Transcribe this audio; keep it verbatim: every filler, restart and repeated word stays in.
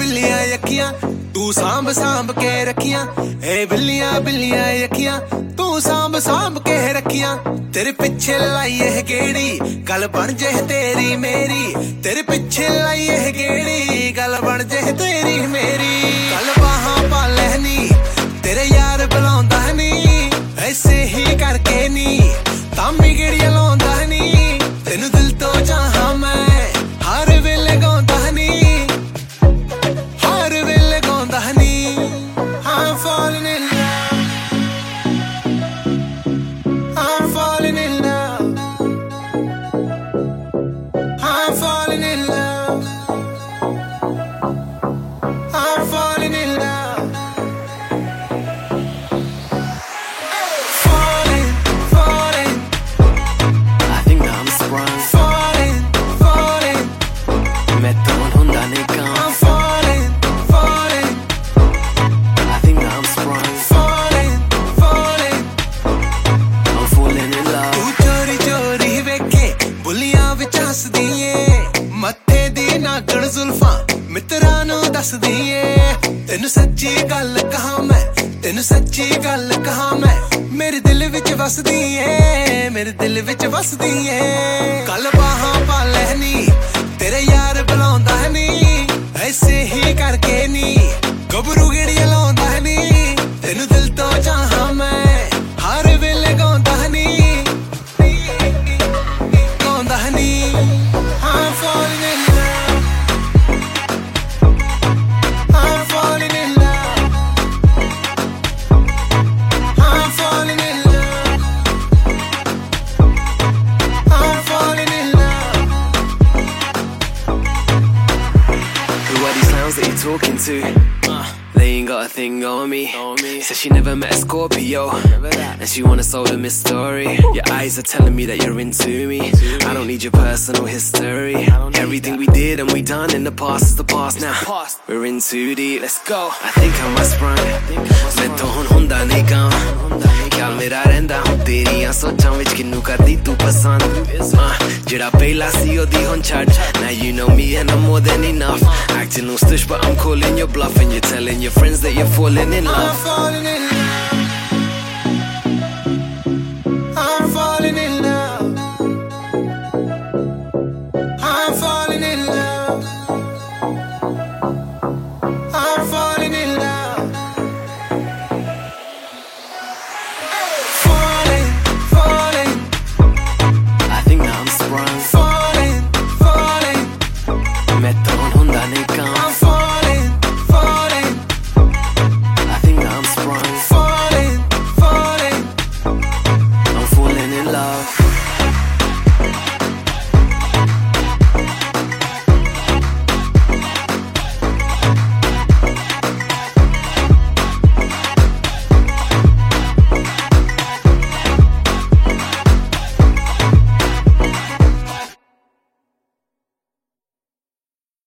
बिल्लियां यखियां तू सांभ सांभ के रखियां ए बिल्लियां बिल्लियां यखियां तू सांभ सांभ के रखियां तेरे पिछे लाई है गेड़ी गल बन जे तेरी मेरी तेरे पिछे लाई है गेड़ी गल बन जे तेरी मेरी गल बाहां पा लहनी तेरे यार बुलांदा नी ऐसे ही करके नी तामी गेड़ियां लांदा नी तेनू दिल तो चाहां मैं हर वेले गांदा नी हर वेले गांदा नी I'm falling in love I'm falling in love I'm falling in love I'm falling in love Falling, falling I think that I'm sprung Falling, falling मैं तो हुंदा नहीं काम I'm falling, falling I think that I'm sprung Falling, falling I'm falling in love तू चोरी चोरी वेखे बुलियां विच हसदी ਏ मत्थे दी नागण जुल्फां मित्रां नूं दसदी ਏ तैनू सच्ची गल कहां मैं तैनू सच्ची गल कहां मैं मेरे दिल विच वसदी ਏ मेरे दिल विच वसदी ਏ गल बाहां पा लहनी तेरे यार बुलांदा नी ऐसे ही करके नी गबरू गेड़ियां लांदा नी तैनू दिल तो चाहां मैं हर वेले गांदा नी गांदा नी I'm falling in love I'm falling in love I'm falling in love I'm falling in love Who are these clowns that you're talking to? Uh, they ain't got a thing on me. on me Said she never met a Scorpio and she wanna solve a mystery. Your eyes are telling me that you're into me. I don't need your personal history. Everything we did and we done in the past is the past now. We're in too deep, let's go. I think I must run मैं तो हुन हुंदा नहीं काम ख्याल मेरा रहंदा हुं तेरियां सोचां विच किन्नू करदी तू पसंद जेड़ा पहला सी ओदी हुन छड्ड Now you know me and I'm more than enough Acting all stush but I'm calling your bluff And you're telling your friends that you're falling in love I'm falling in love